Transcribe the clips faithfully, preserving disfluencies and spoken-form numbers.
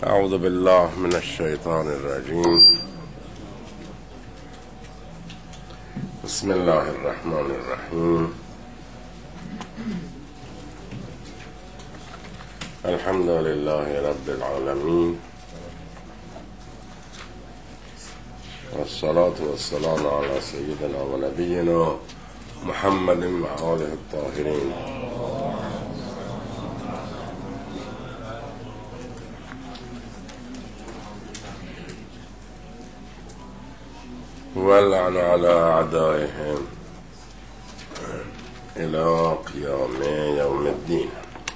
اعوذ بالله من الشیطان الرجیم. بسم الله الرحمن الرحیم. الحمد لله رب العالمین والصلاة والسلام على سيدنا ونبينا محمد وآله الطاهرين. واللعن على أعدائهم إلى قيام يوم الدين.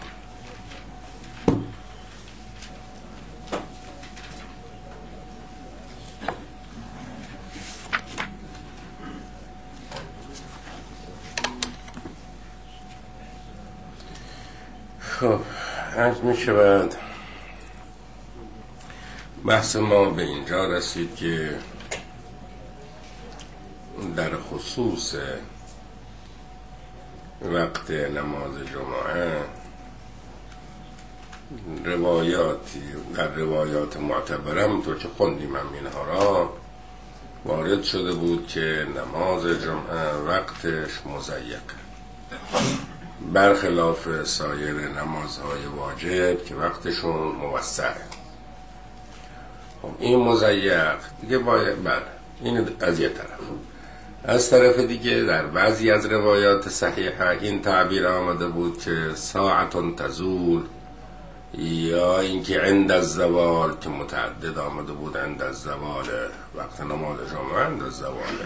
خب عرض می شود بحث ما به اینجا رسید که در خصوص وقت نماز جمعه روایاتی در روایات معتبره همونطور که خوندیم هم اینها را وارد شده بود که نماز جمعه وقتش مضیق، برخلاف سایر نمازهای واجب که وقتشون موسعه. خب این مضیق دیگه باید بله این از یه طرف. از طرف دیگه در بعضی از روایات صحیحه این تعبیر آمده بود که ساعتون تزول، یا اینکه عند الزوال که متعدد آمده بود عند الزوال، وقت نماز جمعه عند الزواله.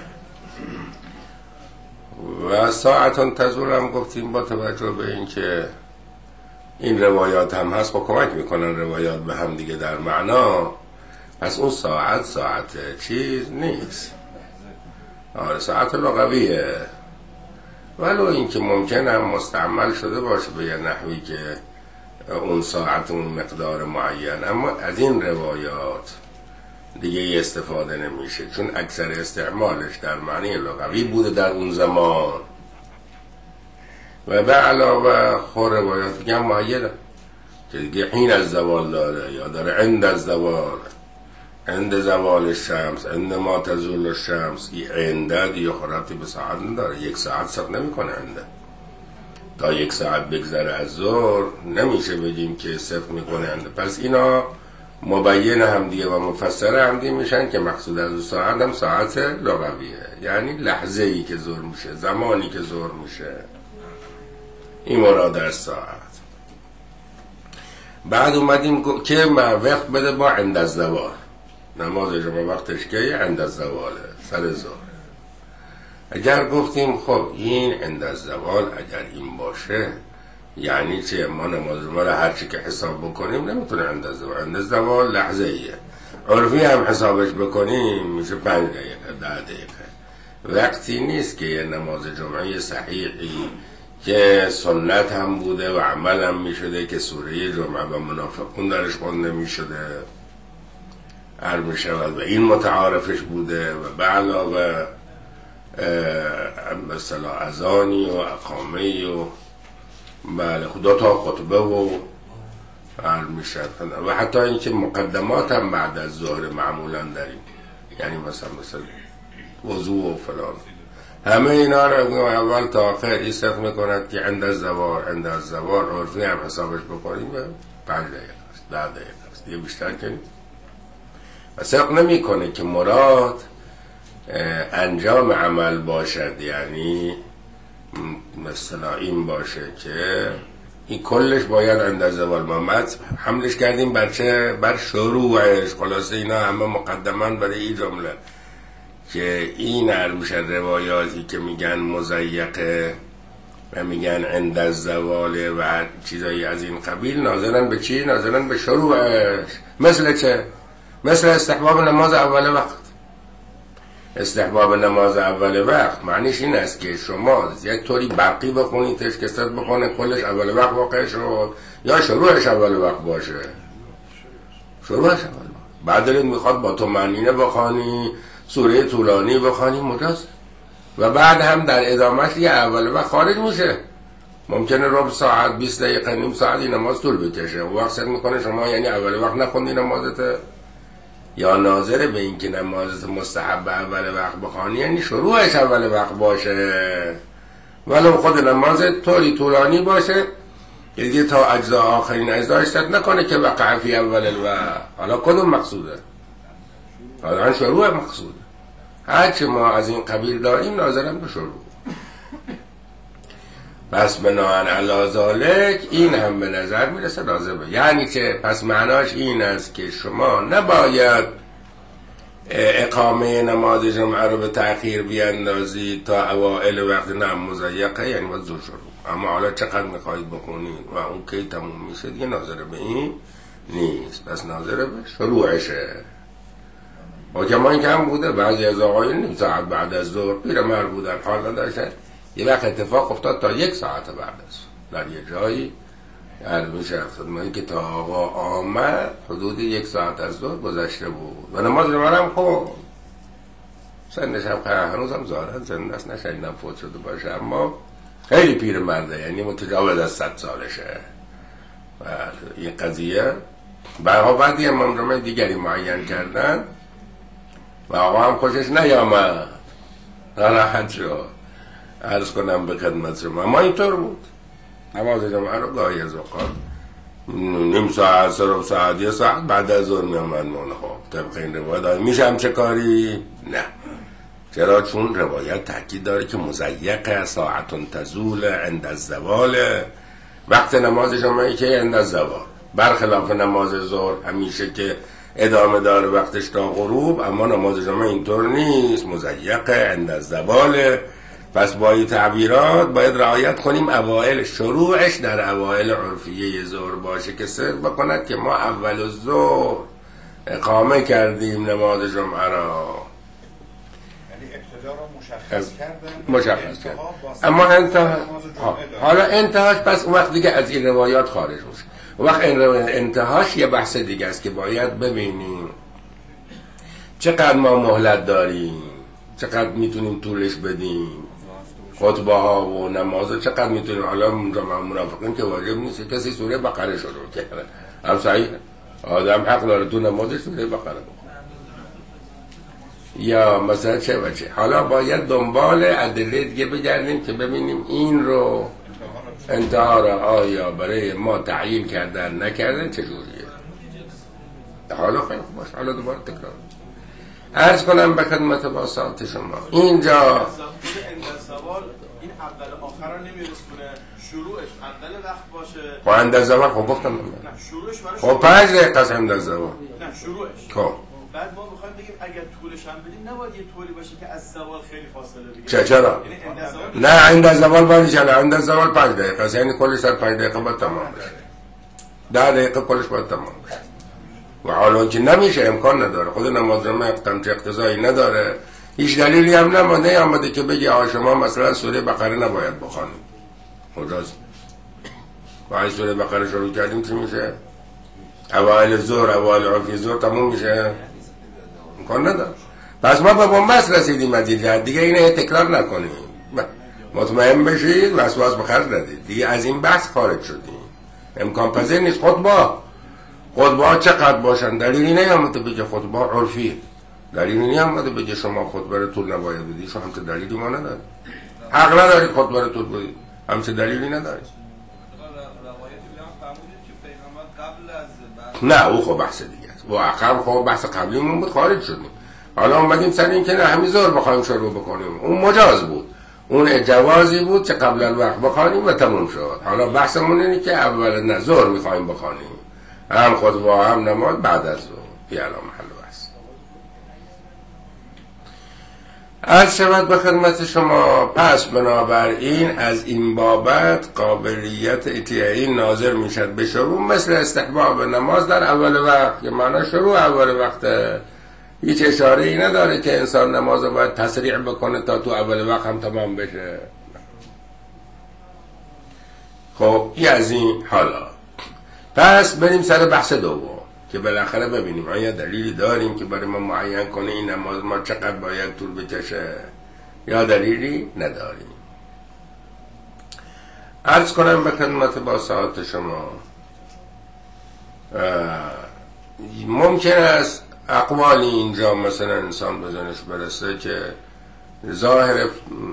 و ساعتون تزول هم گفتیم با توجه به اینکه این روایات هم هست خب کمک میکنن روایات به هم دیگه در معنا، پس اون ساعت ساعت چیز نیست، آره ساعت لغویه، ولو اینکه ممکنه مستعمل شده باشه به یه نحوی که اون ساعت اون مقدار معین، اما از این روایات دیگه استفاده نمیشه چون اکثر استعمالش در معنی لغوی بوده در اون زمان. و به علاوه خور روایات دیگه هم معیده که دیگه حین از زوال داره یا داره عند از زوال، عند زوال الشمس، عند ما تزول الشمس. این عنده دیگه خورتی به ساعت نداره، یک ساعت سب نمی کنه عنده. تا یک ساعت بگذره از ظهر نمیشه بگیم که صفر میکنه عنده. پس اینا مبین هم دیگه و مفسر هم دیگه میشن که مقصود از اون ساعت هم ساعت لغویه، یعنی لحظه ای که ظهر میشه، زمانی که ظهر میشه، این مراد از ساعت. بعد اومدیم که وقت بده با عند الزوال، نماز جمعه وقتش که عند الزواله، سر ظهر. اگر گفتیم خب این عند الزوال اگر این باشه یعنی چه؟ ما نماز جمعه رو هرچی که حساب بکنیم نمیتونه عند الزوال، عند الزوال لحظه ایه، عرفی هم حسابش بکنیم میشه پنج دقیقه ده دقیقه. وقتی نیست که یه نماز جمعه صحیحی که سنت هم بوده و عمل هم میشده که سوره جمعه و منافقون درش خونده میشده عرض میشود و این متعارفش بوده و به علاوه مثلا اذانی و اقامه و بله خدا تا خطبه و عرض میشد و حتی اینکه مقدمات هم بعد از ظهر معمولا داریم، یعنی مثلا مثلا وضوء و فلان، همه اینا رو اول تا آخر ایستف میکند که عند الزوال، عند الزوال عرفی هم حسابش بکنیم به پنج دقیقه است، ده دقیقه است، دیگه بیشتر کنیم. و صدق نمی کنه که مراد انجام عمل باشد، یعنی مثلا این باشه که این کلش باید عند الزوال. ما حملش کردیم بر چه؟ بر شروعش. خلاصه اینا همه مقدمان برای این جمله که این عرمشه روایاتی که میگن مضیقه و میگن عند الزوال و چیزایی از این قبیل ناظرن به چی؟ ناظرن به شروعش. مثل چه؟ مثل استحباب نماز اول وقت. استحباب نماز اول وقت معنیش این است که شما یک طوری برقی بخونیدش که ست بخونه کلش اول وقت واقع شد، یا شروعش اول وقت باشه. شروعش اول وقت. بعد دلت میخواد با تو معنینه بخوانی، سوره طولانی بخوانی، مجاز. و بعد هم در ادامهش یه اول وقت خارج میشه، ممکنه ربع ساعت بیست دقیقه نیم ساعت این نماز طول بکشه. اون وقت سر میکنه شما یعنی اول وقت نخوندی نمازت، یا ناظر به این که نمازت مستحب اول وقت بخوانی یعنی شروعش اول وقت باشه، ولو خود نمازت طوری طولانی باشه که دیگه تا اجزا آخرین اجزایش تد نکنه که وقع فی اول الوقت. حالا کدوم مقصوده؟ حالا شروع مقصوده. هرچه ما از این قبیل داریم ناظرم به شروع. پس بناهن علی ذالک این هم به نظر میرسه لازمه. یعنی که پس معناش این است که شما نباید اقامه نماز جمعه رو به تأخیر بیاندازید تا اوائل وقت، نه مضیقه یعنی باید زور شروع. اما حالا چقدر میخواهید بکنید و اون کی تموم میشه دیگه ناظر به این نیست، بس ناظر به شروعشه. و که ما این کم بوده بعضی از آقایون نیم ساعت بعد از ظهر پیر مرد بودن حال نداشتن، یه وقت اتفاق افتاد تا یک ساعت بعد از در یه جایی عرض میشه خدمتی که تا آقا آمد حدود یک ساعت از ظهر گذشته بود و نماز رو منم خون سنش هم هنوز هم ظاهرا زنده است، نشنیدم فوت شده باشه، اما خیلی پیر مرده یعنی متجاوز از صد سالشه. و این قضیه برها بعدی امام جمعه دیگری معین کردن و آقا هم خوشش نیامد، ناراحت شد. عرض کنم به خدمت شما ما اینطور بود، نماز جمعه رو گاهی از اوقات نیم ساعت سر و ساعت یه ساعت بعد از ظهر میامد مونه. خب طبق این روایت میشم چه کاری؟ نه. چرا؟ چون روایت تاکید داره که مضیق ساعتون تزول عند الزوال، وقت نماز جمعه که عند الزوال، برخلاف نماز ظهر همیشه که ادامه داره وقتش تا غروب، اما نماز جمعه اینطور نیست، مضیق عند الزوال. پس با این تعبیرات باید رعایت کنیم اوائل شروعش در اوائل عرفیه ظهر باشه که صدق بکند که ما اول الظهر اقامه کردیم نماز جمعه را، یعنی ابتدا رو مشخص کردن، مشخص کردن. اما انتها حالا انتهاش پس اون وقت دیگه از این روایات خارج میشه. اون وقت انتهاش یه بحث دیگه است که باید ببینیم چقدر ما مهلت داریم، چقدر میتونیم طولش بدیم، خطبه ها و نماز چقدر میتونیم. حالا منافقین که واجب نیست کسی سوره بقره شروع کنه، هم صحیح آدم حق داره تو نمازش سوره بقره بخونه یا مثلا چه و چه. حالا باید دنبال ادله دیگه بگردیم که ببینیم این رو انتها را آیا برای ما تعیین کردن نکردن چجوریه. حالا خیلی خوب باشه، حالا دوباره تکرار عرض کنم به خدمت با ساعت شما اینجا این اول آخر رو نمیرسونه، شروعش اول وقت باشه. خب اندر زوال خب گفتم نه شروعش برای خب پنج دقیقه است اندر زوال. نه شروعش. خب بعد ما میخوایم بگیم اگر طولش هم بدیم نباید یه طوری باشه که از زوال خیلی فاصله بگیره. چه چرا؟ نه اندر زوال باید چرا؟ اندر زوال پنج دقیقه است، یعنی کلش در پنج دقیقه باید تمام بشه. ده دقیقه کلش باید تمام بشه. و حالا که نمیشه، امکان نداره، خود نماز جمعه اقتمچه اقتضایی نداره، هیچ دلیلی هم نمانده آمده که بگی آقا شما مثلا سوره بقره نباید بخوانید. مجاز باید سوره بقره شروع کردیم چی میشه؟ اوائل ظهر اوائل عرفی ظهر تموم میشه؟ امکان نداره. پس ما به بنبست رسیدیم از این جهت، دیگه اینه تکرار نکنیم، مطمئن بشید وسواس به خرج ندید، دیگه از این بحث خارج شدیم، امکان پذیر نیست. خطبه خطبه ها چقدر باشن؟ دلیلی نیامده بگه خطبه عرفی، دلیلی نیامده بگه شما خطبه رو طول نباید بدید، شما همچه دلیلی ما ندارید، حق ندارید خطبه رو طول بدید، همچه دلیلی ندارید. نه او خب بحث دیگه است، و اقام خب بحث قبلیمون بود خارج شدیم، حالا اومدیم سر این که نه همین ظهر بخوایم شروع بکنیم، اون مجاز بود، اون جوازی بود که قبل الوقت بخوانیم و تموم شد. حالا بحثمون اینه که اول نه ظهر میخوایم بخوانیم، هم خطبه هم نماز بعد از ظهر پیالا محل است. عرض شود به خدمت شما پس بنابراین از این بابت قابلیت اتیایی ناظر میشد به شروع مثل استحباب نماز در اول وقت که معنی شروع اول وقت، هیچ اشاره ای نداره که انسان نماز باید تسریع بکنه تا تو اول وقت هم تمام بشه. خب این از این. حالا پس بریم سر بحث دوم که بالاخره ببینیم آیا دلیلی داریم که برای ما معین کنه این نماز ما چقدر باید طول بکشه یا دلیلی نداریم. عرض کنم به خدمت با ساعت شما ممکن است اقوالی اینجا مثلا انسان بزنش برسه که ظاهر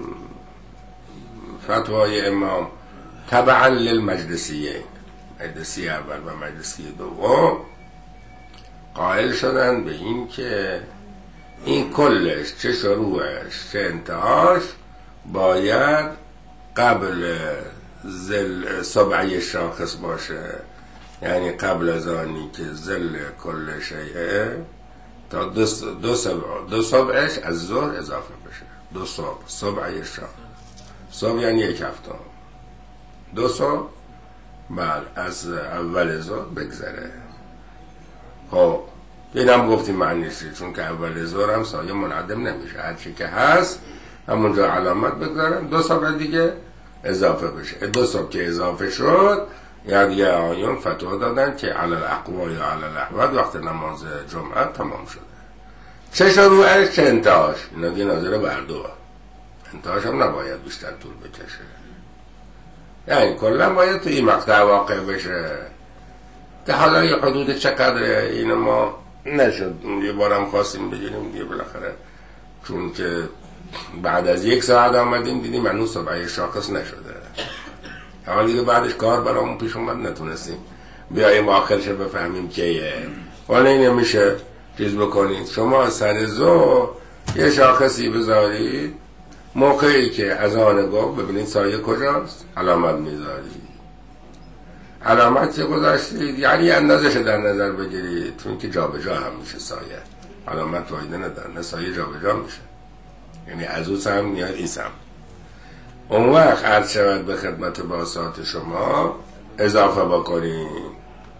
فتوای امام تبعا للمجلسیه، مجلسی اول و مجلسی دوم، قائل شدن به این که این کلش چه شروعش چه انتهاش باید قبل زل سبعه شاخص باشه، یعنی قبل از آنی که زل کل شیعه تا دو, دو, سبع دو سبعش از ظهر اضافه بشه. دو صبح سبعه شاخص، صبح یعنی یک هفته، دو صبح بعد از اول ظهر بگذره. خب اینم گفتیم معنیشه، چون که اول ظهر هم سایه منعدم نمیشه، هر چی که هست همونجا علامت بگذارن، دو صبح دیگه اضافه بشه. دو صبح که اضافه شد یعنی یه آیون فتوا دادن که علی الاقوا یا علی الاحوال وقت نماز جمعه تمام شده. چه شروعش چه انتهاش، اینا دیگه ناظر بر دو، انتهاش هم نباید بیشتر طول بکشه، یعنی کلا باید تو این مقطع واقع بشه که حالا یه حدود چقدره اینو ما نشد یه بارم خواستیم بگیریم دیگه بالاخره، چون که بعد از یک ساعت آمدیم دیدیم هنوز سبعه شاخص نشده، حالا دیگه بعدش کار برامون پیش اومد نتونستیم بیاییم آخرش بفهمیم کیه. حالا این میشه چیز بکنید، شما سر ظهر یه شاخصی بذارید، موقعی که اذان گفت ببینید سایه کجاست علامت میذارید، علامت چه گذاشتید یعنی اندازش در نظر بگیرید، چون که جا به جا هم میشه سایه، علامت فایده نداره، نه سایه جا به جا میشه، یعنی از اون سم میاد این سم. اون وقت عرض شود به خدمت باسات شما اضافه بکنید،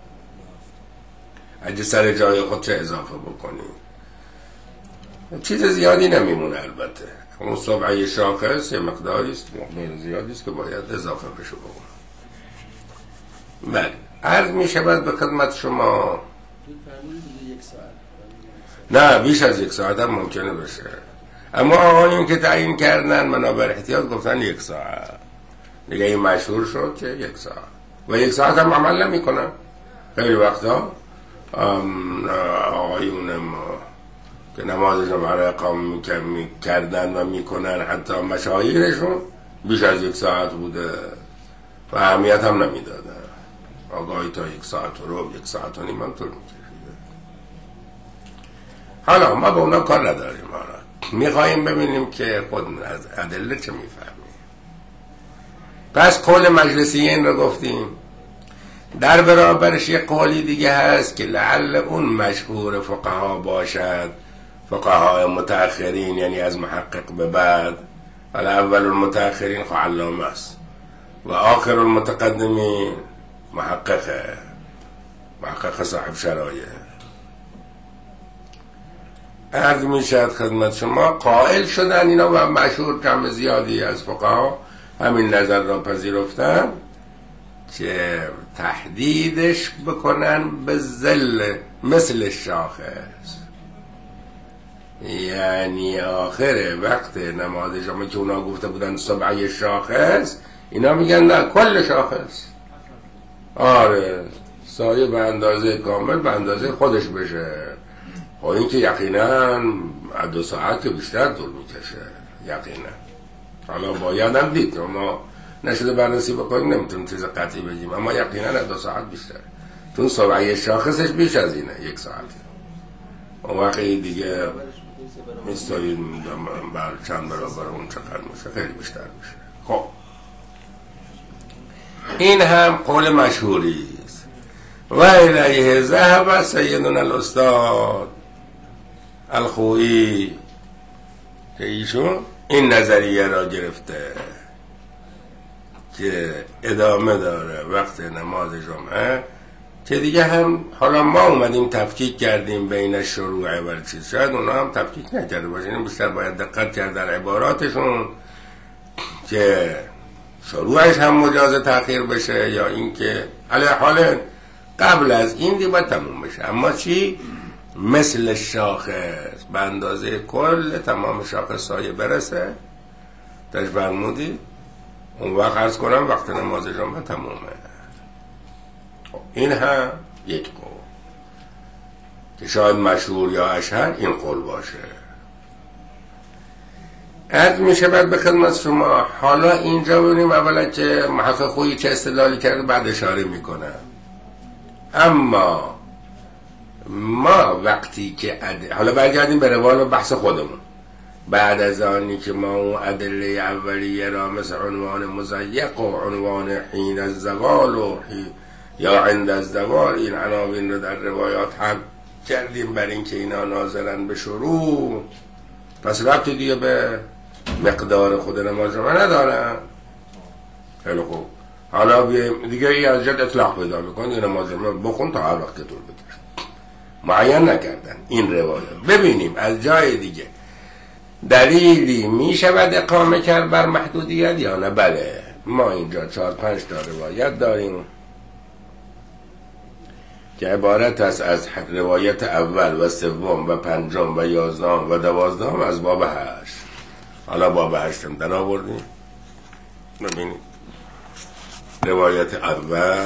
اگه سر جای خود چه اضافه بکنید، چیز زیادی نمیمونه. البته اون سبعه شاخص یه مقداری است، مقدار زیادی است که باید اضافه بشه بکنید. بله عرض می شود به خدمت شما نه بیش از یک ساعت هم ممکنه بشه، اما آقایون که تعیین کردن منابر احتیاط گفتن یک ساعت دیگه، این مشهور شد که یک ساعت و یک ساعت هم عمل نمی کنن. خیلی وقتا آقایون ما که نماز جمعه را اقامه کردن و میکنن حتی مشاهیرشون بیش از یک ساعت بوده و اهمیت هم نمیدادن، آگاهی تا یک ساعت و رو یک ساعت و نیم هم طول میکشیده. حالا ما به اونا کار نداریم، حالا میخواییم ببینیم که خود از ادله چه میفهمیم. پس قول مجلسیین رو گفتیم، در برابرش یک قولی دیگه هست که لعل اون مشهور فقها باشد، فقهای متأخرین یعنی از محقق به بعد، ولی اول المتأخرین خو علامه است و آخر المتقدمین محققه، محقق صاحب شرایع. عرض می شد خدمت شما قائل شدن اینا و مشهور کم زیادی از فقها همین نظر را پذیرفتن که تحدیدش بکنن به ذل مثل شاخص، یعنی آخر وقت نماز جمعه که اونا گفته بودن سبعه شاخص، اینا میگن نه کل شاخص، آره سایه به اندازه کامل به اندازه خودش بشه. خب این که یقینا دو ساعت بیشتر طول میکشه یقینا، حالا باید هم دید ما نشده بررسی بکنیم نمیتونیم چیز قطعی بگیم، اما یقینا دو ساعت بیشتر، چون سبعه شاخصش بیش از اینه یک ساعت. اون وقتی دیگه میستایید بر چند برابر اون چقدر میشه، خیلی بیشتر میشه. خب این هم قول مشهوری است و الیه ذهب سیدنا الاستاد الخوئی که ایشون این نظریه را گرفته که ادامه داره وقت نماز جمعه، که دیگه هم حالا ما اومدیم تفکیک کردیم بین شروع و چیز، شاید اونا هم تفکیک نکرده باشین، بیشتر باید دقت کرد در عباراتشون که شروعش هم مجاز تأخیر بشه یا اینکه علی حال قبل از این دیگه باید تموم بشه. اما چی؟ مثل شاخص به اندازه کل تمام شاخص سایه برسه، تاش فرمودی اون وقت عرض کنم وقت نماز جمعه تمومه. این هم یک قول که شاید مشهور یا اشهر این قول باشه. عرض میشه بعد به خدمت شما. حالا اینجا ببینیم اولا که محقق خویی چه استدلالی کرده، بعد اشاره میکنم. اما ما وقتی که عد... حالا برگردیم به روال بحث خودمون. بعد از آنی که ما اون ادله اولیه را مثل عنوان مضیق و عنوان حین الزوال و حین یا عند الزوال این عناوین رو در روایات هم کردیم برای اینکه اینا ناظرن به شروع، پس ربطی دیگه به مقدار خود نماز رو ندارن. خیلی خوب، حالا بیایم دیگه ای از جد اطلاق پیدا میکنه این نماز رو بخون تا هر وقت طول بکشه. معین نکردن این روایات. ببینیم از جای دیگه دلیلی میشود اقامه کرد بر محدودیت یا نه؟ بله، ما اینجا چهار پنج تا روایت داریم که عبارت است از روایت اول و سوم و پنجم و یازدهم و دوازدهم از باب هشت. حالا باب هشتم در آوردیم. ببینید روایت اول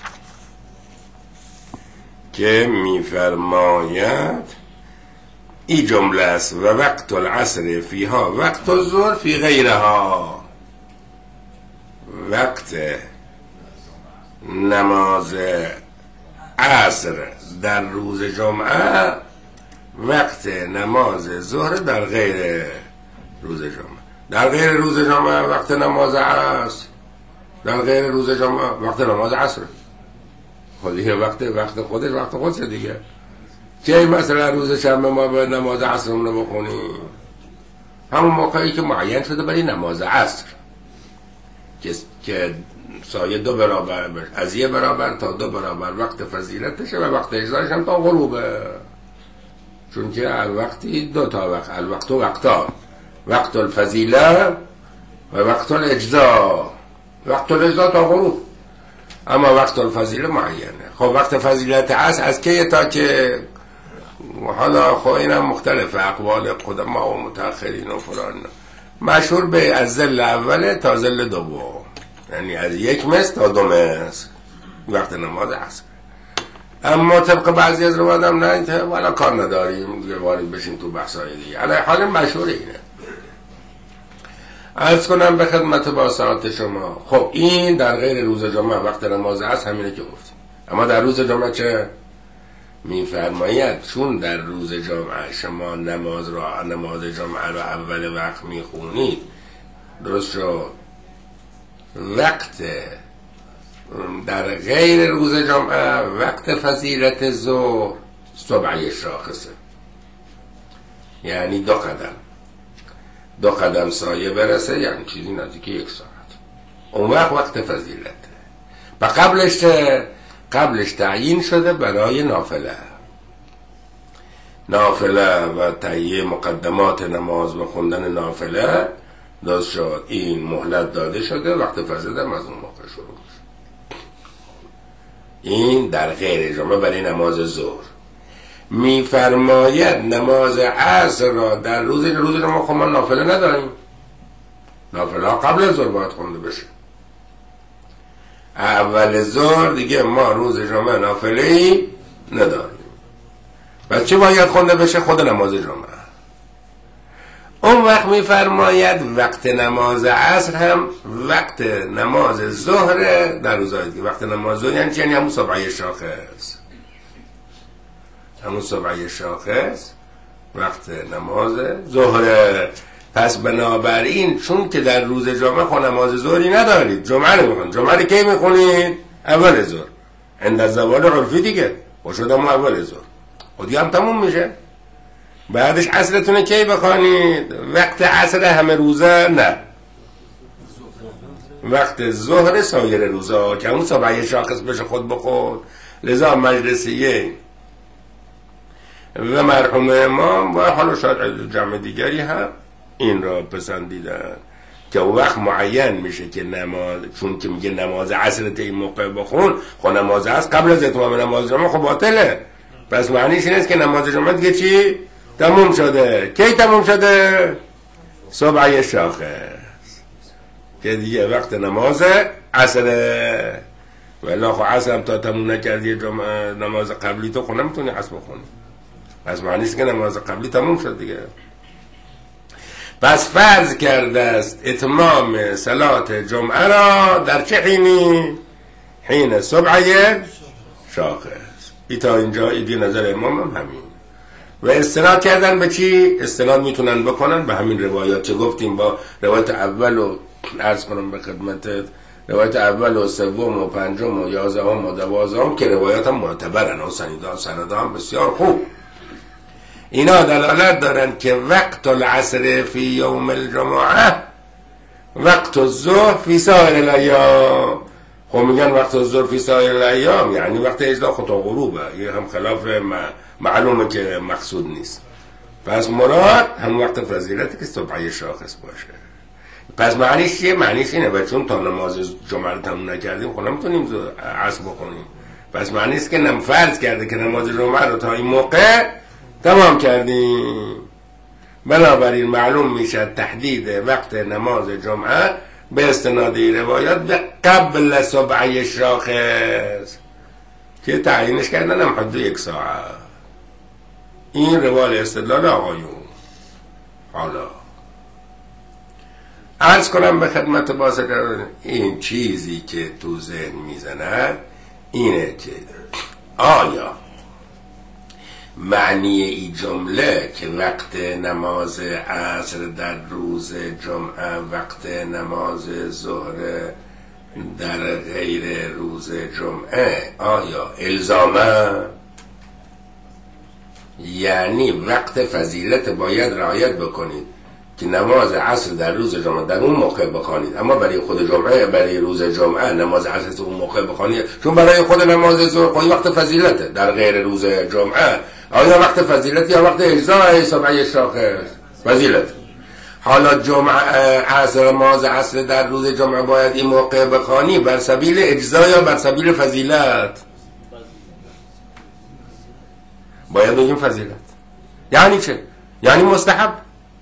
که میفرماید این جمله است: و وقت العصر فیها وقت الظهر فی غیرها. وقت نماز عصر در روز جمعه، وقت نماز ظهر در غیر روز جمعه. در غیر روز جمعه وقت نماز عصر، در غیر روز جمعه وقت نماز عصر. خودی وقت وقت خودش وقت خودش دیگه. چه مثلا روز شنبه ما به نماز عصر رو بخونیم همون موقعی که معین شده برای نماز عصر که که سایه دو برابر بشه، از یه برابر تا دو برابر وقت فضیلتشه و وقت اجزایش هم تا غروبه. چون که وقتی دو تا وقت، الوقت و وقتا، وقت الفضیله و وقت الاجزا. وقت الاجزا تا غروب، اما وقت الفضیله معینه. خب وقت فضیلت عصر از که تا که حالا خب اینم مختلفه اقوال قدما و متأخرین و فلان. مشهور به از ظل اوله تا ظل دوم، یعنی از یک مصر تا دو مصر وقت نماز عصر. اما طبق بعضی از روایات هم نه، ولی کار نداریم دیگه وارد بشیم تو بحثای دیگه. علی حال مشهور اینه. عرض کنم به خدمت با ساعت شما. خب این در غیر روز جمعه وقت نماز عصر همینه که گفتیم. اما در روز جمعه چه میفرماید؟ چون در روز جمعه شما نماز را نماز جمعه را اول وقت میخونید، درست شد. وقت در غیر روز جمعه وقت فضیلت ظهر سبعه شاخصه، یعنی دو قدم دو قدم سایه برسه، یعنی چیزی نزدیک یک ساعت. اون وقت وقت فضیلته. و قبلش قبلش تعیین شده برای نافله نافله و تهیه مقدمات نماز و خوندن نافله دست شد. این مهلت داده شده، وقت فضیلت هم از اون موقع شروع میشه. این در غیر جمعه برای نماز ظهر. میفرماید نماز عصر را در روز روز جمعه خب ما نافله نداریم، نافله ها قبل از ظهر باید خونده بشه. اول ظهر دیگه ما روز جمعه نافله‌ای نداریم. پس چه باید خونده بشه؟ خود نماز جمعه. اون وقت میفرماید وقت نماز عصر هم وقت نماز ظهر در روزهای دیگه. وقت نماز ظهر یعنی چی؟ یعنی همون سبعه شاخص، همون سبعه شاخص وقت نماز ظهر. پس بنابراین چون که در روز جمعه خود نماز ظهری ندارید، جمعه رو میخونید. جمعه رو کی میخونید؟ اول ظهر، عند الزوال عرفی دیگه. و شد همون اول ظهر خودی هم تموم میشه. بعدش عصرتونه کی بخوانید؟ وقت عصر همه روزه نه، وقت ظهر سایر روزا که همون سبعه شاخص بشه خود بخون. لذا مجلسیه و مرحوم امام و حالا شاید جمع دیگری هم این را پسندیدن که اون وقت معین میشه که نماز، چون که میگه نماز عصر تا این موقع بخون، خب نماز عصر قبل از اتمام نماز جمعه خب باطله. پس معنیش این است که نماز جمعه دیگه چی؟ تموم شده. کی تموم شده؟ سبعه شاخص. که دیگه وقت نماز عصره، ولی خب عصر هم تا تموم نکردی جمعه نماز قبلی تو خونه نمیتونی عصر بخونی، پس معنی است که نماز قبلی تموم شد دیگه. پس فرض کرده است اتمام صلات جمعه را در چه حینی؟ حین صبحه شاخص. ای تا اینجا ایدی نظر امام هم همین. و استناد کردن به چی؟ استناد میتونن بکنن به همین روایات که گفتیم، با روایت اول و عرض کنم به خدمتت روایت اول و سوم و پنجم و یازدهم و دوازدهم که روایات هم معتبرن و سندان سندان بسیار خوب. اینا دلالت دارن که وقت العصر فی یوم الجمعه وقت الظهر فی سایر الایام. خب میگن وقت الظهر فی سایر الایام یعنی وقت اجدا خطا غروبه، این هم خلاف معلومه که مقصود نیست. پس مراد هم وقت فضیلتی که صبحی شاخص باشه. پس معنیش چیه؟ معنیش اینه و چون تا نماز جمعه رو تموم نکردیم خب نمیتونیم عصر بکنیم. پس معنیش که نم فرض کرده که نماز جمعه رو تا این موقع تمام کردیم. بنابراین معلوم میشه تحدید وقت نماز جمعه به استناد روایات به قبل صبحی شاخص که تعیینش کردن هم حدود یک ساعت. این روال استدلال آقایون. حالا عرض کنم به خدمت بازرگان این چیزی که تو ذهن میزند اینه که آیا معنی این جمله که وقت نماز عصر در روز جمعه وقت نماز ظهر در غیر روز جمعه آیا الزامه؟ یعنی وقت فضیلت باید رعایت بکنید که نماز عصر در روز جمعه در اون موقع بخوانید، اما برای خود جمعه برای روز جمعه نماز عصر اون موقع بخوانید، چون برای خود نماز ظهر خود وقت فضیلته در غیر روز جمعه. آیا وقت فضیلت یا وقت اجزای صبحی شاخص؟ فضیلت. حالا جمعه عصر نماز عصر در روز جمعه باید این موقع بخوانی بر سبیل اجزا یا بر سبیل فضیلت؟ باید بگیم فضیلت. یعنی چه؟ یعنی مستحب.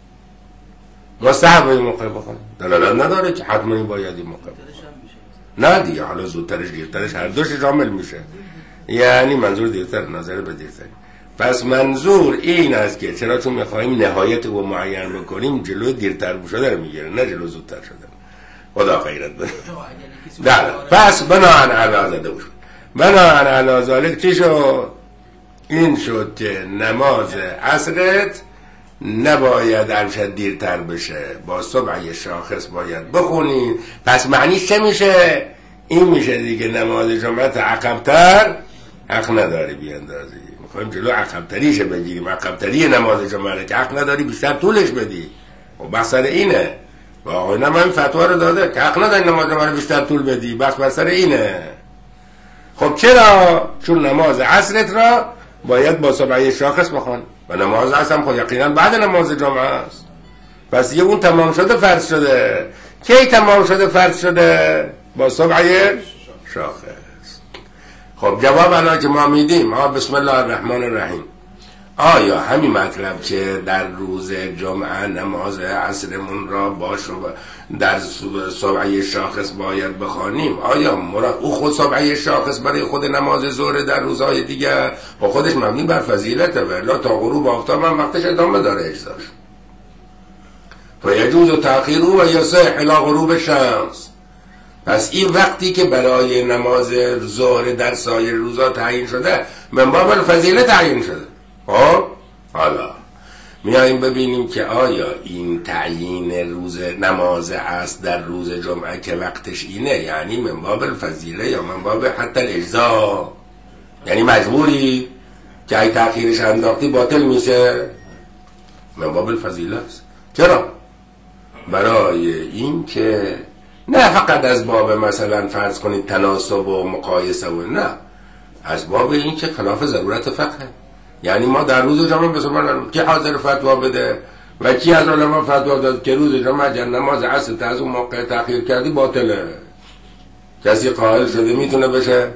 مستحب این موقع بخوانی، دلالت نداره که حتما باید این موقع بخوانی. نه دیگه، حالا زودترش دیرترش هر دوش شامل میشه. یعنی منظور دیرتر، نظر به دیرتر. پس منظور این است که چرا چون میخواییم نهایت رو معین بکنیم جلو دیرتر شده رو میگیره، نه جلو زودتر شده. خدا خیرت بده. نه پس بناهن علا زده بشون. بناهن علا ذالک چی شد؟ این شد که نماز عصرت نباید همشد دیرتر بشه، با صبحی شاخص باید بخونین. پس معنی چه میشه؟ این میشه دیگه نماز جمعه عقبتر حق نداری بیاندازی. میخوایم جلو عقبتریشه بگیریم، عقبتری نماز جمعه که حق نداری بیشتر طولش بدی. و بسر اینه و آقاینا من فتوا رو داده که حق نداری نماز جمعه بیشتر طول بدی، بس بسر اینه. خب چرا؟ چون نماز عصرت را باید با صبحی شاخص بخوان و نماز عصر هم خود یقینا بعد نماز جمعه است. پس یه اون تمام شده فرض شده. کی تمام شده فرض شده؟ با صبحی شاخص. خب جواب الان که ما میدیم ها بسم الله الرحمن الرحیم، آیا همین مطلب که در روز جمعه نماز عصرمون را باش در صبحی شاخص باید بخوانیم، آیا مراد او خود صبحی شاخص برای خود نماز ظهر در روزهای دیگر و خودش مبنی بر فضیلته ولی تا غروب آفتاب هم وقتش ادامه داره اجزاش فیجوز و تأخیر و یصح الی غروب شمس. پس این وقتی که برای نماز ظهر در سایر روزا تعیین شده من باب الفضیله تعیین شده. خب حالا میاییم ببینیم که آیا این تعیین روز نماز عصر در روز جمعه که وقتش اینه یعنی من باب الفضیله یا من باب حتی الاجزا، یعنی مجبوری که ای تأخیرش انداختی باطل میشه؟ من باب الفضیله است. چرا؟ برای این که نه فقط از باب مثلا فرض کنید تناسب و مقایسه و نه، از باب این که خلاف ضرورت فقه. یعنی ما در روز جمعه بسیار کی حاضر فتوا بده و کی از علما فتوا داد که روز جمعه اگر نماز عصر تا از اون موقع تأخیر کردی باطله؟ کسی قائل شده میتونه بشه؟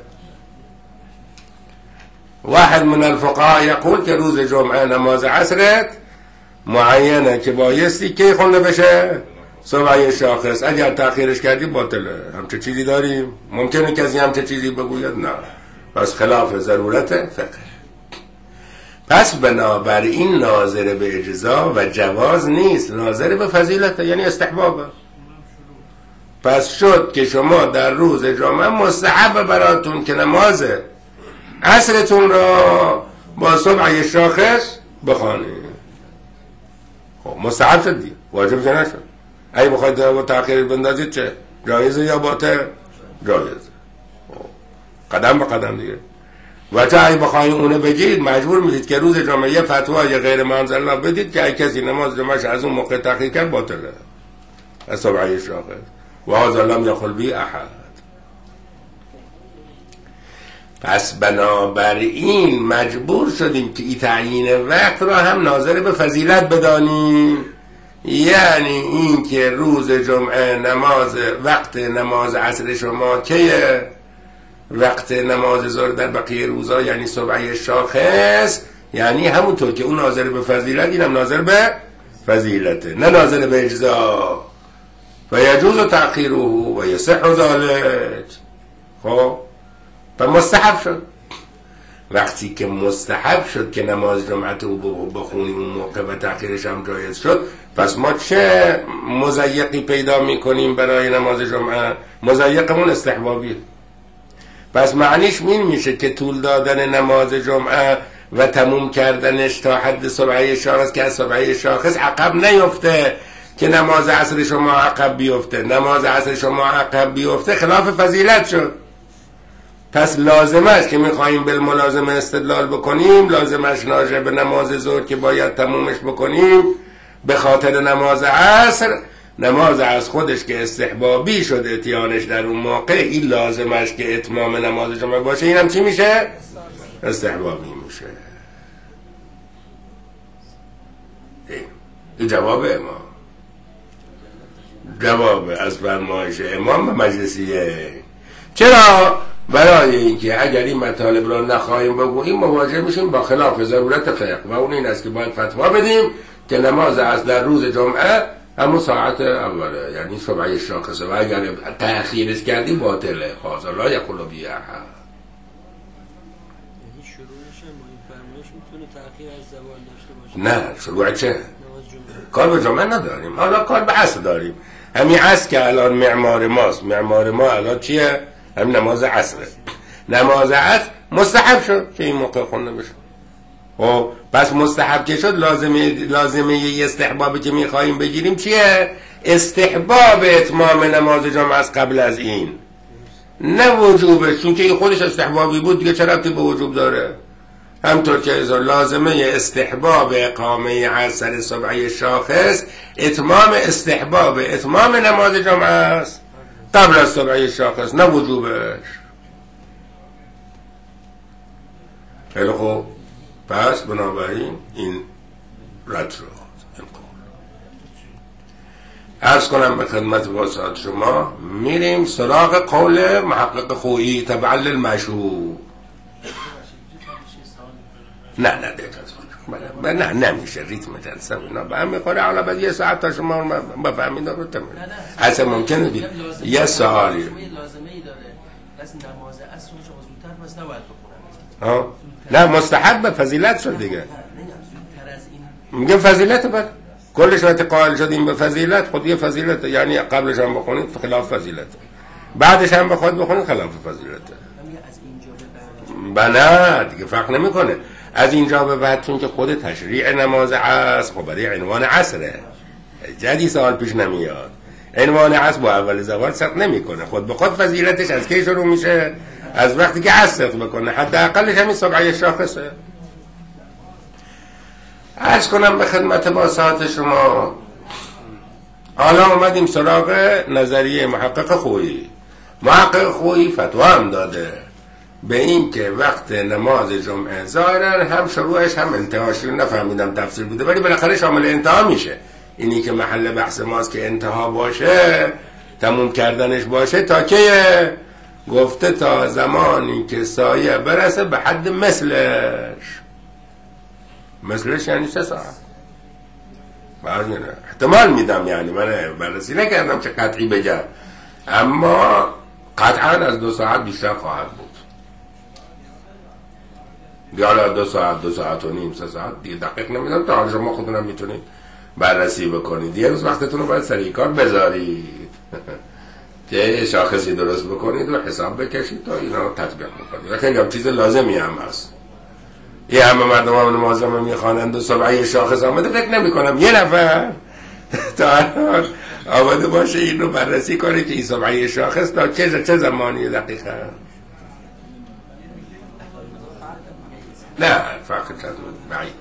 واحد من الفقهاء یقول که روز جمعه نماز عصرت معینه که بایستی کی خونده بشه؟ سبعه شاخص اگر تأخیرش کردی باطله. همچه چیزی داریم؟ ممکنه کسی همچه چیزی بگوید؟ نه. پس خلاف ضرورت فقه. پس بنابراین ناظر به اجزا و جواز نیست، ناظر به فضیلت، یعنی استحبابه. پس شد که شما در روز جمعه مستحب براتون که نماز عصرتون را با سبعه شاخص بخوانید. خب مستحب شد دیگه، واجب که نشد. اگه بخواید با تأخیر بندازید چه؟ جایزه یا باطل؟ جایزه. قدم به قدم دیگه. و چه اگه بخواید اونه بگید مجبور میشید که روز جمعه یه فتوا یا غیر منزل الله بدید که اگه کسی نماز جمعهش از اون موقع تأخیر کرد باطله از سبعه شاخص و هذا لم یقل بی احد. پس بنابراین مجبور شدیم که این تعیین وقت را هم ناظر به فضیلت بدانیم، یعنی این که روز جمعه نماز وقت نماز عصر شما که وقت نماز ظهر در بقیه روزا یعنی سبعه شاخص، یعنی همونطور که اون ناظر به فضیلت اینم ناظر به فضیلته، نه ناظر به اجزا. و یجوز تأخیره و یصح ذلک. خب و مستحب شد. وقتی که مستحب شد که نماز جمعت رو بخونیم اون موقع و تأخیرش هم جایز شد، پس ما چه مضیقی پیدا میکنیم برای نماز جمعه؟ مضیقمون استحبابیه. پس معنیش این میشه که طول دادن نماز جمعه و تموم کردنش تا حد سبعه شاخص که از سبعه شاخص عقب نیفته که نماز عصر شما عقب بیفته. نماز عصر شما عقب بیفته خلاف فضیلت شد. پس لازمش که میخواییم بالملازمه استدلال بکنیم، لازمش راجع به نماز ظهر که باید تمومش بکنیم به خاطر نماز عصر، نماز از خودش که استحبابی شد اتیانش در اون موقع، این لازمش که اتمام نماز جمعه باشه، اینم چی میشه؟ استحبابی میشه. این جواب امام، جواب از فرمایش امام و مجلسیه. چرا؟ برای اینکه اگر این مطالب را نخواهیم بگوییم مواجه میشیم با خلاف ضرورت فقه و اون این است که باید فتوا بدیم که نماز از در روز جمعه همون ساعت اوله یعنی سبعه شاخصه و اگر تأخیرش کردیم باطله. خاص الله یقول بی احد. یعنی شروعش هم با این فرمایش میتونه تأخیر از زوال داشته باشه؟ نه شروع چه؟ کار به جمعه نداریم، حالا کار به عصر داریم. همین عصر که الان معمار ماست، معمار ما الان چیه؟ همین نماز عصره. نماز عصر مستحب شد که این موقع خونده بشه. خب پس مستحب که شد، لازمه لازمه یه استحبابی که میخواییم بگیریم چیه؟ استحباب اتمام نماز جمعه از قبل از این، نه وجوبش، چون که این خودش استحبابی بود دیگه چه ربطی به وجوب داره؟ همطور که لازمه استحباب اقامه عصر سبعه شاخص اتمام استحباب اتمام نماز جمعه است قبل از سبعه شاخص، نه وجوبش. خیلی خوب. پس بنابراین این رد شد. عرض کنم به خدمت واسطات شما، میریم سراغ قول محقق خویی تبع للمشهور. نه نه دیگه نه نه نمیشه ریتم جلسه اینا به هم میخوره. حالا بعد یه ساعت تا شما بفهمید رو تمام. اصلا ممکنه بید یه سوالی لازمه ای داره بس نماز عصر شما زودتر بس نباید بخونن. ها نه مستحب فضیلت شد دیگه. میگم فضیلت بعد کلش وقتی قائل شدیم به فضیلت، خود یه فضیلت، یعنی قبلش هم بخونید خلاف فضیلت، بعدش هم بخواد بخونید خلاف فضیلت. بله دیگه فرق نمیکنه از اینجا به بعد، چون که خود تشریع نماز عصر خب برای عنوان عصره، جدی سوال پیش نمیاد. عنوان عصر با اول زوال سقط نمیکنه، خود به خود فضیلتش از کی شروع میشه؟ از وقتی که عصر بکنه، حداقلش همین سبعه شاخصه. عرض کنم به خدمت واسطات شما، حالا اومدیم سراغ نظریه محقق خویی. محقق خویی فتوا هم داده به این که وقت نماز جمعه ظاهرا هم شروعش هم انتهاش رو نفهمیدم تفسیر بوده، ولی بالاخره شامل انتها میشه. اینی که محل بحث ماست که انتها باشه، تموم کردنش باشه تا که گفته تا زمانی که سایه برسه به حد مثلش. مثلش یعنی سه ساعت. بعضی نه احتمال میدم، یعنی من بررسی نکردم چه قطعی بگم، اما قطعا از دو ساعت بیشتر خواهد بود. دیالا دو ساعت دو ساعت و نیم سه ساعت دیگه دقیق نمیدونم، تا حالا شما خودتونم میتونید بررسی بکنید. یه روز وقتتون رو باید سریع کار بذارید که شاخصی درست بکنید و حساب بکشید تا اینا رو تطبیق بکنید. خیلی هم چیز لازمی هم هست. یه همه مردم هم نماز هم میخوانند و صبح شاخص آمده، فکر نمی کنم یه نفر تا الان آمده باشه این رو بررسی کنه که این صبح شاخص تا چه چه زمانی دقیقا. نه فرق چند بعید.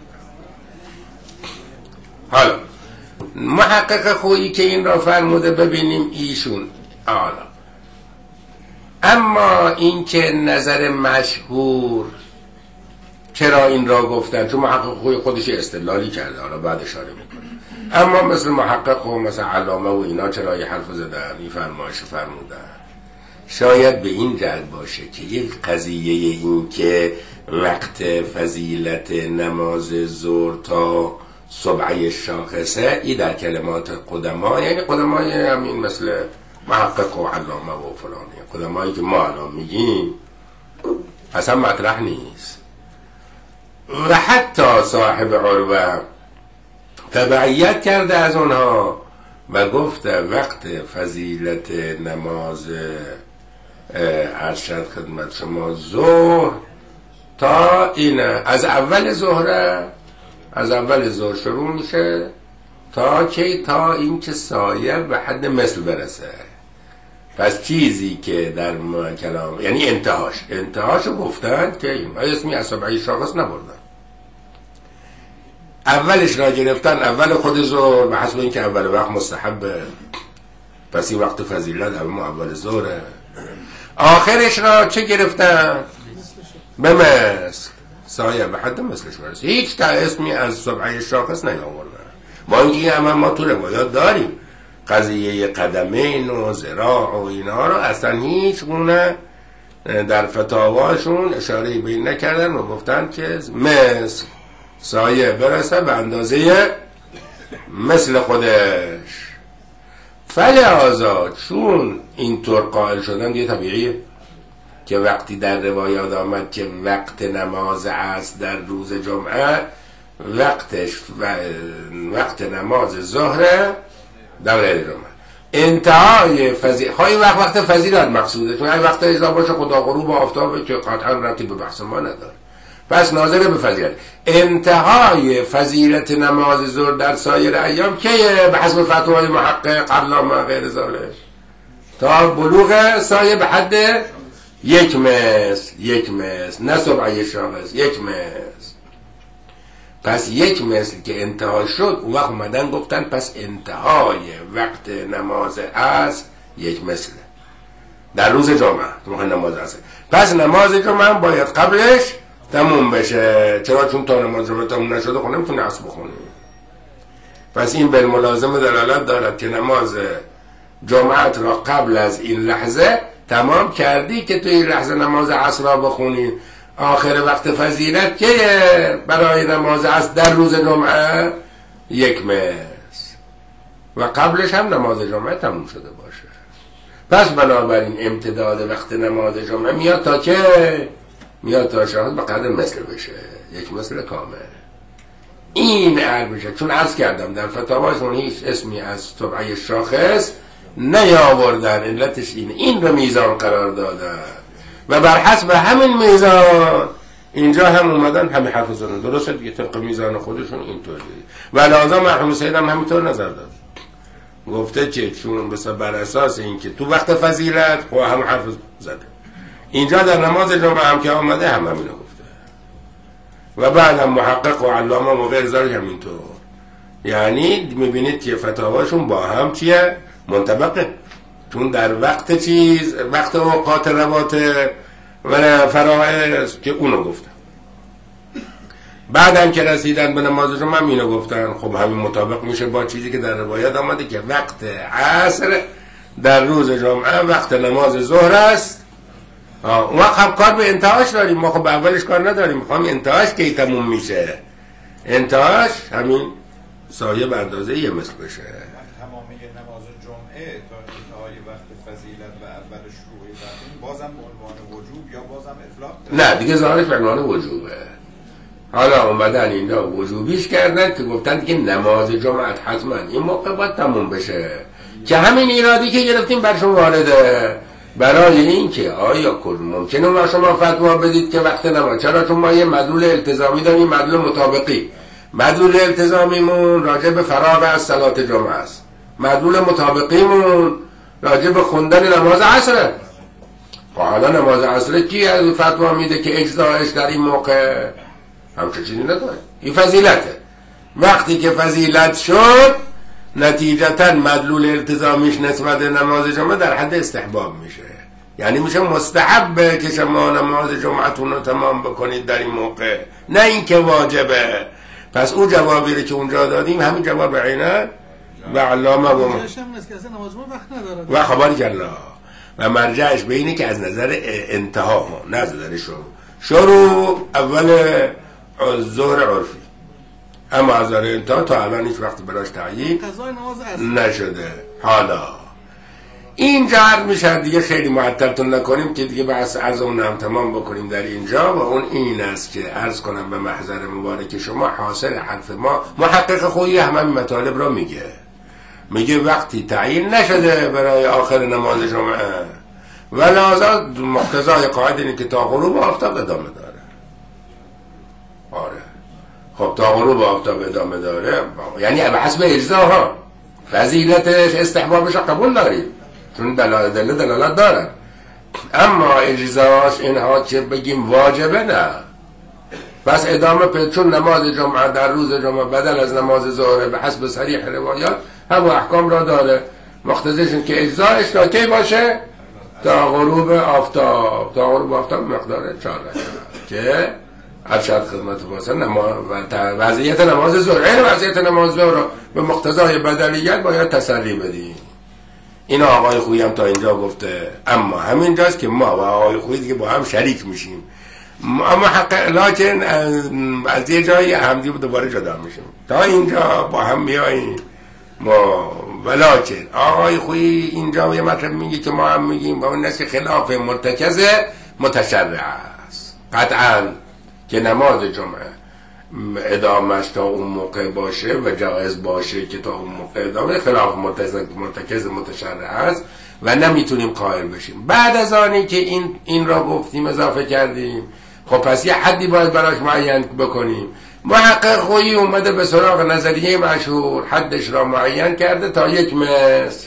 حالا محقق خویی که این را فرموده ببینیم ایشون حالا، اما این که نظر مشهور چرا این را گفتن، چون محقق خوی خودش استدلالی کرده، حالا بعد اشاره میکنه، اما مثل محقق و مثل علامه و اینا چرا یه حرف زدن، این فرمایش فرمودن، شاید به این جهت باشه که یک قضیه این که وقت فضیلت نماز ظهر تا صبح شاخصه ای در کلمات قدما، یعنی قدمای همین مثل محقق و علامه و فلانی، قدمایی که ما الان میگیم اصلا مطرح نیست. و حتی صاحب عروه تبعیت کرده از اونها و گفته وقت فضیلت نماز ارشد خدمت شما ظهر تا اینه، از اول ظهره، از اول ظهر شروع میشه تا که تا این که سایه به حد مثل برسه. پس چیزی که در کلام یعنی انتهاش انتهاشو گفتن که این اسمی اصابعی شاخص نبردن، اولش را گرفتن اول خود ظهر به حسب این که اول وقت مستحبه، پس این وقت فضیلت اما اول ظهره. آخرش را چه گرفتن؟ به مثل سایه به حد مثلش برسه. هیچ تا اسمی از صبح شاخص نیاوردن. ما اینکه همه ما تو روایات داریم قضیه قدمین و ذراع و اینا رو اصلا هیچ گونه در فتاواشون اشاره به این نکردن و گفتن که مثل سایه برسه به اندازه مثل خودش. فلذا چون اینطور قائل شدن دیگه طبیعیه که وقتی در روایات آمد که وقت نماز عصر در روز جمعه وقتش و وقت نماز ظهر در غیر جمعه، انتهای فضیلت های وقت وقت فضیلت مقصوده، چون این وقت اذا باشه خدا غروب و آفتابه که قطعا ربطی به بحث ما نداره، پس ناظر به فضیلت. انتهای فضیلت نماز ظهر در سایر ایام که به حسب فتوای محقق علامه غیر ذالک تا بلوغ سایه به حد یک مثل، یک مثل نه صبح شاخص، یک مثل. پس یک مثل که انتها شد اون وقت اومدن گفتن پس انتهای وقت نماز عصر یک مثله در روز جمعه، موقع نماز عصر. پس نماز جمعه هم باید قبلش تموم بشه، چرا؟ چون تا نماز جمعه تموم نشده خونه نمیتونه عصر بخونه. پس این بالملازمه دلالت دارد که نماز جمعه را قبل از این لحظه تمام کردی که تو این لحظه نماز عصر را بخونی. آخر وقت فضیلت که برای نماز عصر در روز جمعه یک مثل و قبلش هم نماز جمعه تموم شده باشه. پس بنابراین امتداد وقت نماز جمعه میاد تا که میاد تا شاهد به قدر مثل بشه، یک مثل کامل. این عرض میشه، چون عرض کردم در فتاواشون هیچ اسمی از صبح شاخص نیاوردن، علتش اینه، این رو میزان قرار دادن و بر حسب همین میزان اینجا هم اومدن همین حرف زدن. درسته دیگه، طبق میزان خودشون اینطوری. و لازم مرحوم سید هم همینطور نظر داد، گفته که چون بسا بر اساس این که تو وقت فضیلت خب هم حرف زده، اینجا در نماز جمعه هم که آمده هم همینو گفته و بعد هم محقق و علامه و غیر ذالک همینطور. یعنی میبینید که فتاواشون با هم چیه؟ منطبقه، چون در وقت چیز وقت اوقات روات و فرائض که اونو گفتن، بعدم که رسیدن به نماز جمعه هم اینو گفتن. خب همین مطابق میشه با چیزی که در روایت آمده که وقت عصر در روز جمعه وقت نماز ظهر است. اون وقت هم کار به انتهاش داریم، ما خب به اولش کار نداریم، میخوام انتهاش که تموم میشه. انتهاش همین سایه به اندازه یه مصر بشه. تمامی نماز جمعه تا انتهای وقت فضیلت و اول شروع وقت بازم به عنوان وجوب یا بازم اطلاق؟ نه دیگه ظاهرش به عنوان وجوبه. حالا اومدن اینا وجوبیش کردن که گفتن که نماز جمعه حتما این موقع باید تموم بشه، که همین ایرادی که گرفتیم برشون وارده. برای این که آیا کل ممکنه ما شما فتوا بدید که وقت نماز، چرا؟ چون ما یه مدلول التزامی داریم، مدلول مطابقی. مدلول التزامیمون راجع به فراغ از صلات جمعه است، مدلول مطابقیمون راجع به خوندن نماز عصر. حالا نماز عصر کی از فتوا میده که اجزایش در این موقع؟ همچه چیزی نداره، این فضیلته. وقتی که فضیلت شد نتیجتا مدلول التزامیش نسبت به نماز جمعه در حد استحباب میشه، یعنی میشه مستحبه که شما نماز جمعتون رو تمام بکنید در این موقع، نه اینکه واجبه. پس اون جوابی رو که اونجا دادیم همین جواب عینه و علامه و و خبر جلا و مرجعش به اینه که از نظر انتها ها، نه از نظر شروع. شروع اول ظهر عرفی، اما از نظر انتها تا الان هیچ وقت براش تعیین نشده. حالا اینجا عرض میشه دیگه خیلی معطلتون نکنیم که دیگه بحث از اون هم تمام بکنیم در اینجا، و اون این است که عرض کنم به محضر مبارک شما حاصل حرف ما. محقق خویی همه مطالب را میگه میگه وقتی تعیین نشده برای آخر نماز جمعه و لازم مقتضای قاعده اینه که تا غروب آفتاب ادامه داره. آره خب تا غروب آفتاب ادامه داره، یعنی به حسب اجزاها فضیلتش استحبابش قبول داریم چون دلالت دلالت داره، اما اجزاش اینها که بگیم واجبه نه. پس ادامه پید، چون نماز جمعه در روز جمعه بدل از نماز ظهر به حسب صریح روایات هم احکام را داره، مقتضیش که اجزاش تا کی باشه؟ تا غروب آفتاب. تا غروب آفتاب مقدار چهار رکعت که ارشد خدمت واسه نماز و وضعیت نماز ظهر، این وضعیت نماز ظهر رو به مقتضای بدلیت باید تسری بدیم. این آقای خویی هم تا اینجا گفته، اما همینجاست که ما و آقای خویی دیگه با هم شریک میشیم، اما حق لکن از یه جایی همدی دوباره جدا میشیم. تا اینجا با هم میاییم ما، ولکن آقای خویی اینجا یه مطلب میگه که ما هم میگیم و اون است که خلاف مرتکز متشرع است قطعاً، که نماز جمعه ادامهش تا اون موقع باشه و جایز باشه که تا اون موقع ادامه خلاف مرتکز متشرع است و نمیتونیم قائل بشیم. بعد از آنی که این این را گفتیم اضافه کردیم، خب پس یه حدی باید براش معین بکنیم. محقق خویی اومده به سراغ نظریه مشهور، حدش را معین کرده تا یک مصر،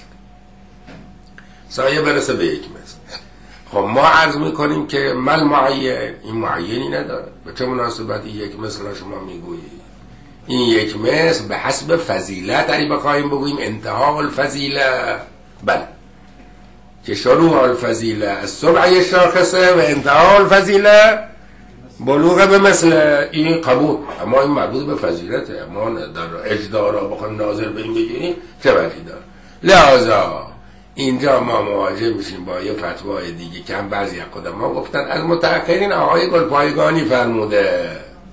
سایه برسه به یک مصر. خب ما عرض میکنیم که مل معین، این معینی نداره. به چه مناسبت این یک مصر را شما میگویید؟ این یک مصر به حسب فضیلت اگه بخوایم بگوییم انتها الفضیله، بله، که شروع الفضیله از صبح شاخصه و انتها الفضیله بلوغ به مثل این قبول، اما این مربوط به فضیلته، اما در اجدا را بخوایم ناظر به این بگیریم چه وقتی دار. لحاظا اینجا ما مواجه میشیم با یه فتوای دیگه که هم بعضی از قدما گفتن، از متأخرین آقای گلپایگانی فرموده،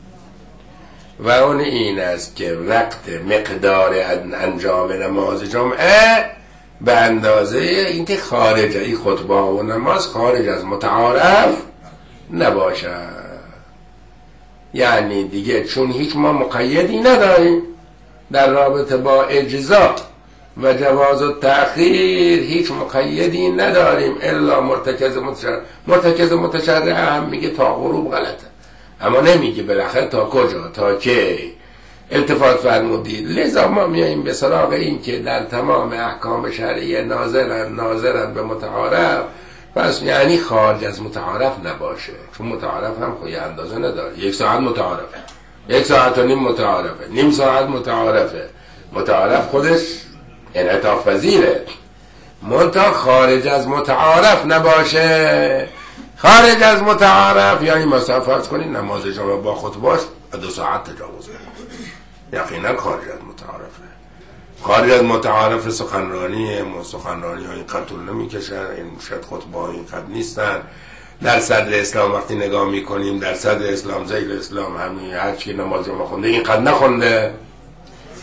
و اون این است که وقت مقدار انجام نماز جمعه به اندازه اینکه خارج این خطبه و نماز خارج از متعارف نباشد. یعنی دیگه چون هیچ ما مقیدی نداریم در رابطه با اجزا و جواز و تأخیر، هیچ مقیدی نداریم الا مرتکز متشرع. مرتکز متشرع هم میگه تا غروب غلطه، اما نمیگه بالاخره تا کجا، تا کی التفات فرمودید. لذا ما میاییم به سراغ این که در تمام احکام شرعی ناظرن ناظرن به متعارف، پس یعنی خارج از متعارف نباشه، چون متعارف هم خوی اندازه نداره. یک ساعت متعارفه، یک ساعت و نیم متعارفه، نیم ساعت متعارفه. متعارف خودش انعطاف پذیره، منتها خارج از متعارف نباشه. خارج از متعارف یعنی مثلا فرض کنید نماز جمعه با خطباش دو ساعت تجاوز کنه، یقینا خارج از متعارفه. خارج از متعارف سخنرانی، سخنرانی ها اینقدر طول نمیکشن، این شاید خطبه ها اینقدر نیستن. در صدر اسلام وقتی نگاه میکنیم، در صدر اسلام، ذیل اسلام، همین هر چی نماز جمعه خونده اینقدر نخونده.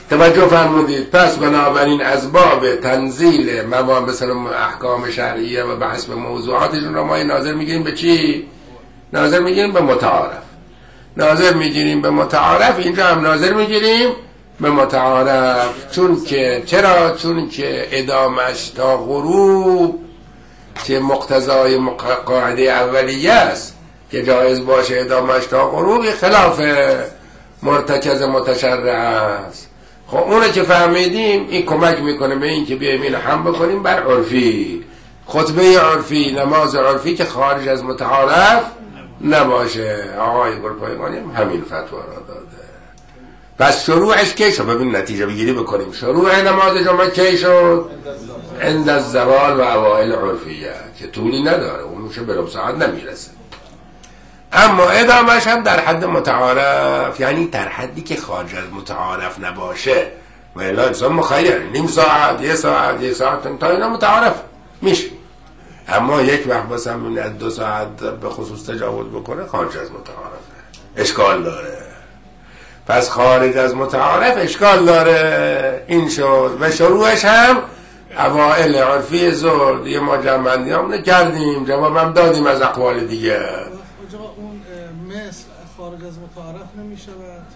توجه فرمودید. پس بنابراین از باب تنزیل مواد مثلا احکام شرعیه و بحث به موضوعاتشون رو ما ناظر میگیریم به چی؟ ناظر میگیریم به متعارف. ناظر میگیریم به متعارف. اینجا هم ناظر میگیریم به متعارف. چون که چرا؟ چون که ادامش تا غروب که مقتضای قاعده اولیه است که جایز باشه ادامش تا غروب، خلاف مرتکز متشرع است. خب اونه که فهمیدیم این کمک میکنه به این که بیایم این هم بکنیم بر عرفی، خطبه عرفی، نماز عرفی که خارج از متعارف نباشه. آقای گلپایگانی همین فتوا را داده. پس شروعش کی شد؟ ببین نتیجه بگیری بکنیم. شروع نماز جمعه کی شد؟ عند الزوال و اوائل عرفیه که طولی نداره، اون میشه به ربع ساعت نمیرسه. اما ادامهش هم در حد متعارف، یعنی در حدی که خارج از متعارف نباشه. و الا انسان مخیر، نیم ساعت، یه ساعت، یک ساعت تا اینا متعارف میشه. اما یک وقت بس هم از دو ساعت به خصوص تجاوز بکنه خارج از متعارفه، اشکال داره. پس خارج از متعارف اشکال داره. این شد. و شروعش هم اوائل عرفی ظهر. دیگه ما جمعندی هم کردیم، جوابم دادیم از اقوال دیگه. اون مثل خارج از متعارف نمیشه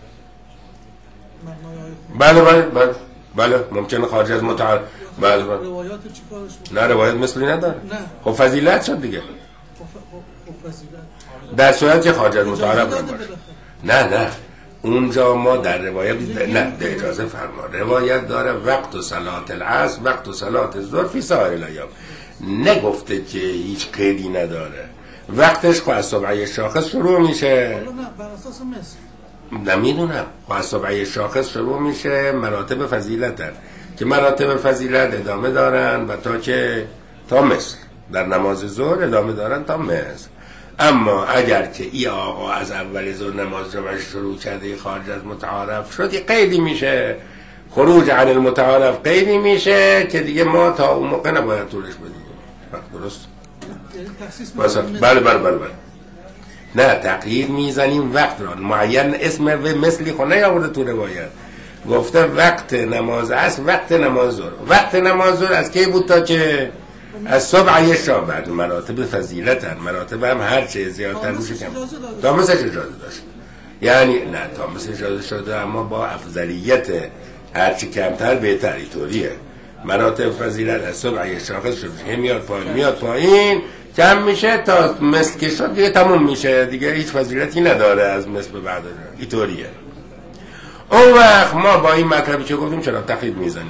و بله بله بله بله ممکنه خارج از متعارف. بله بله. روایات چی کارش میکنه؟ نه روایت مثلی نداره. نه. خب فضیلت شد دیگه. خب فضیلت در صورت که خارج از متعارف نباشه. نه نه اونجا ما در روایت نه به اجازه فرما روایت داره وقت و صلات العصر، وقت و صلات الظهر فی سایر الایام. نگفته که هیچ قیدی نداره. وقتش خب از صبحی شاخص شروع میشه. نه بر اساس مثل نمیدونم. خب از صبحی شاخص شروع میشه. مراتب فضیلت هست که مراتب فضیلت ادامه دارن و تا که تا مثل در نماز ظهر ادامه دارن تا مثل. اما اگر که ای آقا از اول ظهر نماز جمعه شروع کرده خارج از متعارف شد، قیدی میشه. خروج عن المتعارف قیدی میشه که دیگه ما تا اون موقع نباید طولش بدیم. درست؟ مثلا بله بله بله بله. نه تقیید میزنیم وقت را معین اسم و مثلی خونه یا برده تو روایت گفته وقت نماز عصر، وقت نماز ظهر. وقت نماز ظهر از کی بود تا که از صبح یه شام. بعد مراتب فضیلت هست. مراتب هم هر چه زیادتر میشه کم. تا مثلش اجازه داشت. یعنی نه تا مثلش اجازه شده اما با افضلیت هر چی کمتر بهتر. اینطوریه. مراتب فضیلت از صبح یه شاخص شد هم میاد پایین میاد پایین کم میشه تا مثل که شد دیگه تموم میشه دیگه، هیچ فضیلتی نداره از مثل به بعد. اینطوریه. اون وقت ما با این مطلبی که گفتیم چرا تقیید میزنیم؟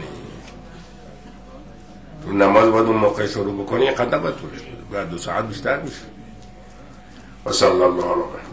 تو نماز باید اون موقع شروع بکنی، اینقدر باید طولش بده، باید دو ساعت بیشتر میشه. و صلی الله علیه